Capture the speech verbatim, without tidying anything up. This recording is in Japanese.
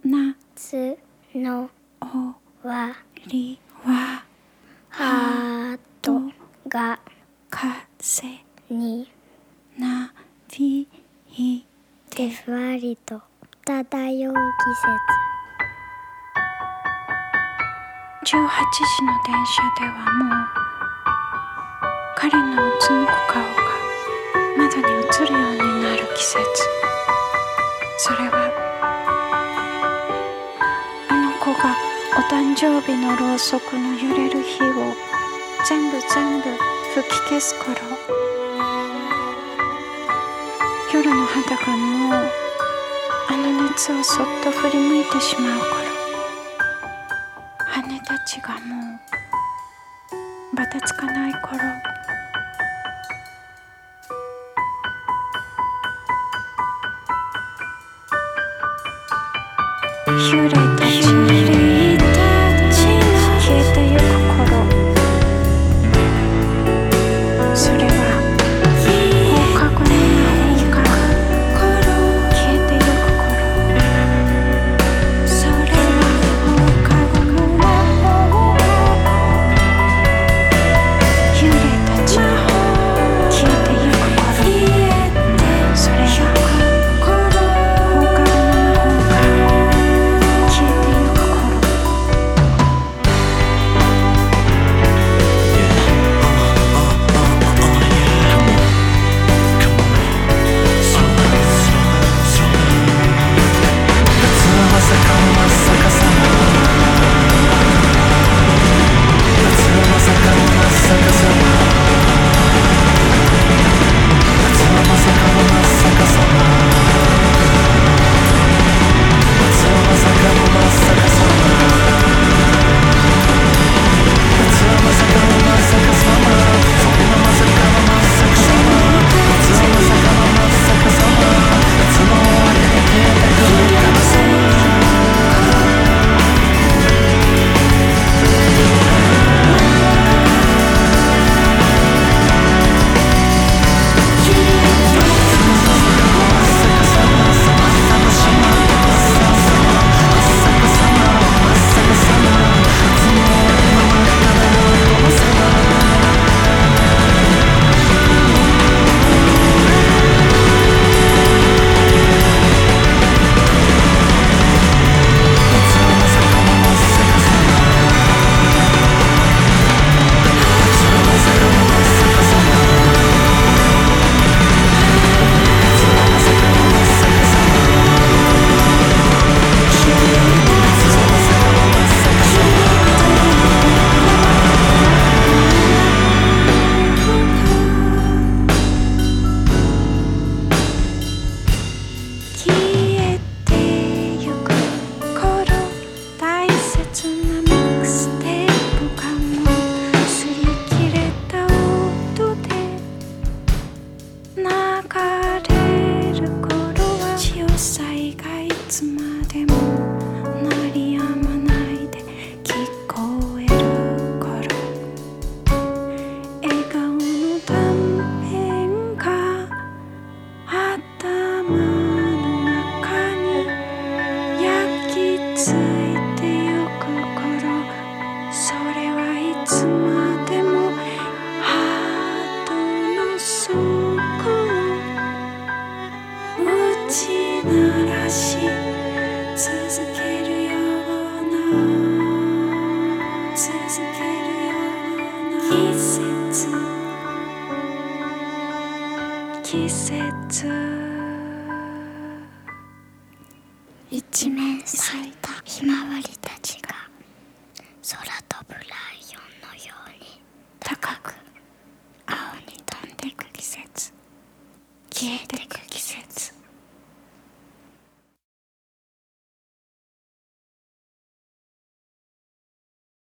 夏の終わりはハートが風になびいてふわりと漂う季節。 じゅうはちじの電車ではもう彼のうつむく顔が窓に映るようになる季節。それはあの子がお誕生日のろうそくの揺れる火を全部全部吹き消す頃、夜の肌がもうあの熱をそっと振り向いてしまう頃、羽たちがもうばたつかない頃、幽霊たち消えてゆく頃、それは放課後の魔法が消えてゆく頃、それは放課後の魔法が幽霊たちが消えてゆく頃、それは放課後の魔法が消えてゆく頃。季節一面咲いたひまわりたちが空飛ぶライオンのように高く青に飛んでく季節、消えてく